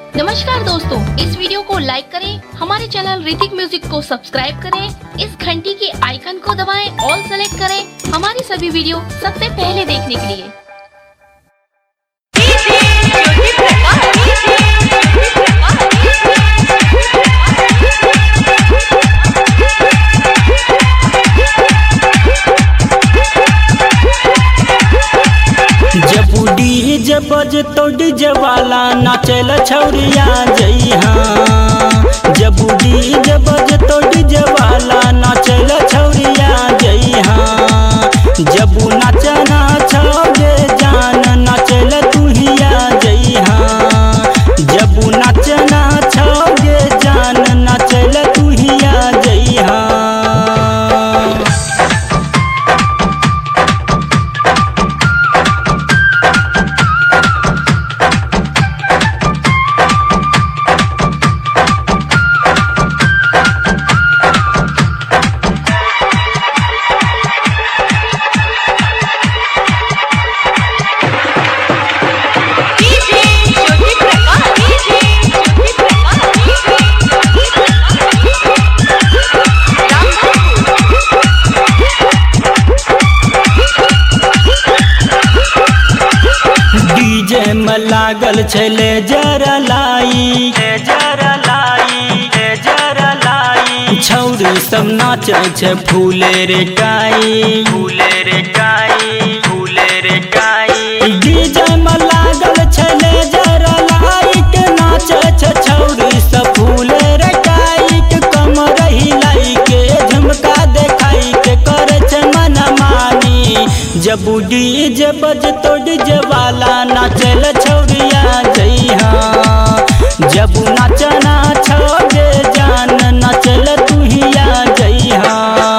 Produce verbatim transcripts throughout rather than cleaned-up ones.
नमस्कार दोस्तों, इस वीडियो को लाइक करें, हमारे चैनल ऋतिक म्यूजिक को सब्सक्राइब करें, इस घंटी के आइकन को दबाएं, ऑल सेलेक्ट करें हमारी सभी वीडियो सबसे पहले देखने के लिए। जब डीजे बजे तो डीजे वाला नाचेला छौरिया जइहा। जब डीजे बजे तो डीजे वाला नाचेला छौरिया जइहा। जब नाचना छौगे जान नाचेला तुहिया जइहा। जब नाचना छौगे जान नाचेला तुहिया जइहा। डीजे में लागल छले जरा लाई जरा लाई जरा लाई। छौरी सब नाचे छे फूले रे टाई फूले रे टाई फूले रे टाई। डीजे में लागल छले जरा लाई के नाचे छे छौरी सब फूले रे टाई के कमर हिलाई के झुमका देखाई के करे छे मनमानी। जब डीजे बजे तो डीजे वाला नाचेला छौरिया जइहा। जब नाचना छौगे जान नाचेला तुहिया जइहा।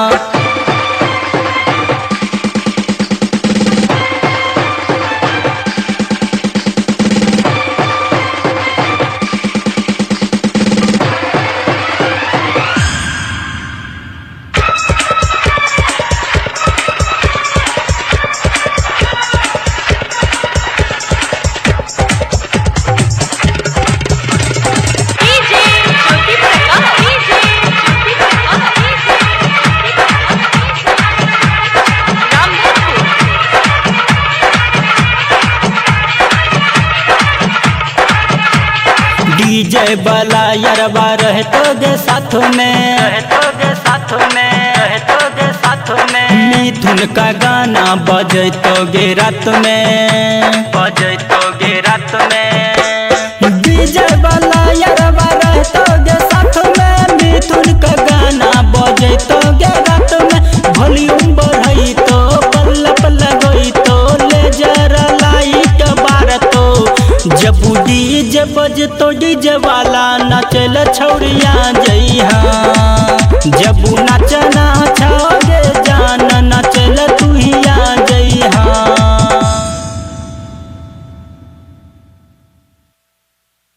डीजे वाला यारबा रहतोगे साथ में रहतोगे साथ में रहतोगे साथ में। मिथुन का गाना बजतोगे रात में बजतोगे रात में। डीजे वाला यारबा रहतोगे साथ में। मिथुन का गाना बजतोगे रात में। वॉल्यूम बढ़ई तो पल्लप लगई तो ले जरा लाइट बारतो। जब डीजे बजे तो डीजे वाला नाचेला छौरिया जइहा। जब नाचना छौ